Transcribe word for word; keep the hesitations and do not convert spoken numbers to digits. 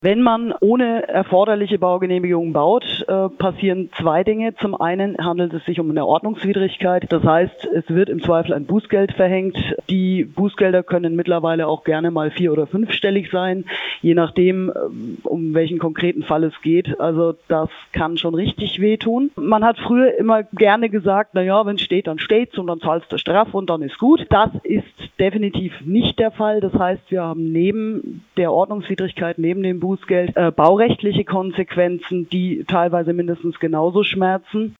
Wenn man ohne erforderliche Baugenehmigung baut, äh, passieren zwei Dinge. Zum einen handelt es sich um eine Ordnungswidrigkeit. Das heißt, es wird im Zweifel ein Bußgeld verhängt. Die Bußgelder können mittlerweile auch gerne mal vier- oder fünfstellig sein, je nachdem, um welchen konkreten Fall es geht. Also das kann schon richtig wehtun. Man hat früher immer gerne gesagt, na ja, wenn es steht, dann steht's und dann zahlst du Strafe und dann ist gut. Das ist definitiv nicht der Fall. Das heißt, wir haben neben der Ordnungswidrigkeit, neben dem Bußgeld, äh, baurechtliche Konsequenzen, die teilweise mindestens genauso schmerzen.